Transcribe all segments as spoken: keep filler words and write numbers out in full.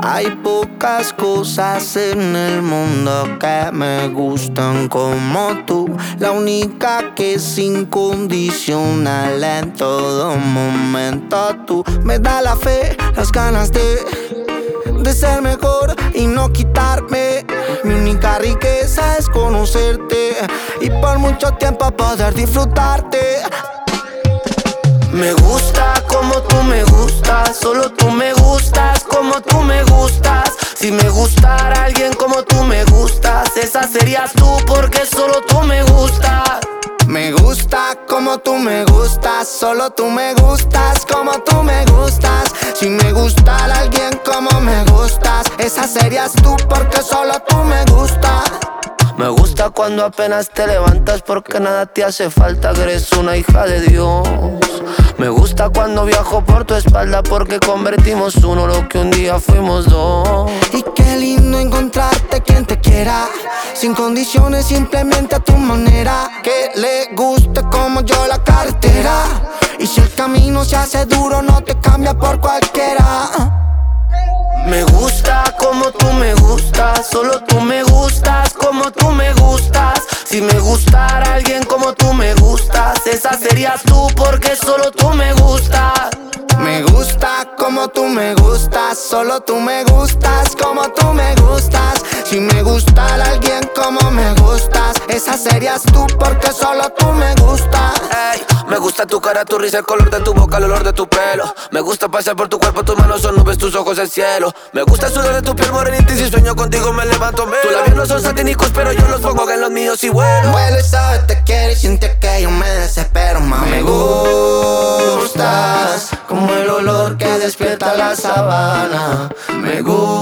Hay pocas cosas en el mundo que me gustan como tú. La única que es incondicional en todo momento. Tú me da la fe, las ganas de De ser mejor y no quitarme. Mi única riqueza es conocerte y por mucho tiempo poder disfrutarte. Me gusta como tú me gustas, solo tú me gustas como tú me gustas. Si me gustara alguien como tú me gustas, esa serías tú porque solo tú me gustas. Me gusta como tú me gustas, solo tú me gustas como tú me gustas. Si me gustara alguien como me gustas, esa serías tú porque solo tú me gustas. Me gusta cuando apenas te levantas porque nada te hace falta, que eres una hija de Dios. Me gusta cuando viajo por tu espalda porque convertimos uno lo que un día fuimos dos. Y qué lindo encontrarte quien te quiera, sin condiciones, simplemente a tu manera. Que le guste como yo la cartera, y si el camino se hace duro no te cambia por cualquiera. Me gusta como tú me gustas, solo tú me gustas como tú me gustas. Si me gustara alguien como tú me gustas, esa serías tú porque solo tú me gustas. Me gusta como tú me gustas, solo tú me gustas como tú me gustas. Si me gustara alguien como me gustas, esa serías tú porque solo tú me gustas. Ey, me gusta tu cara, tu risa, el color de tu boca, el olor de tu pelo. Me gusta pasear por tu cuerpo, tus manos son nubes, tus ojos el cielo. Me gusta el sudor de tu piel morenita y si sueño contigo me levanto menos. Tus labios no son satínicos, pero yo los pongo en los míos y vuelo. Vuelo y sabes te quiero y siente que yo me desespero, mami. Me gustas como el olor que despierta la sabana. Me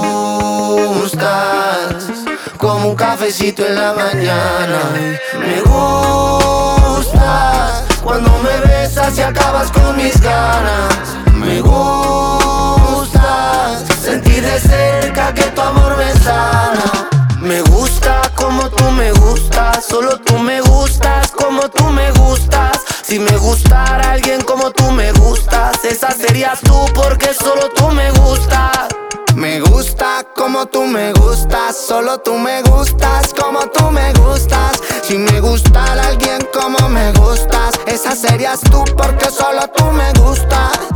gustas como un cafecito en la mañana. Me gustas cuando me besas y acabas con mis ganas. Me gustas sentir de cerca que tu amor me sana. Me gusta como tú me gustas, solo tú me gustas como tú me gustas. Si me gustara alguien como tú me gustas, esa serías tú porque solo tú me gustas. Me gusta como tú me gustas, solo tú me gustas como tú me gustas. Si me gustara alguien como me gustas, esa serías tú porque solo tú me gustas.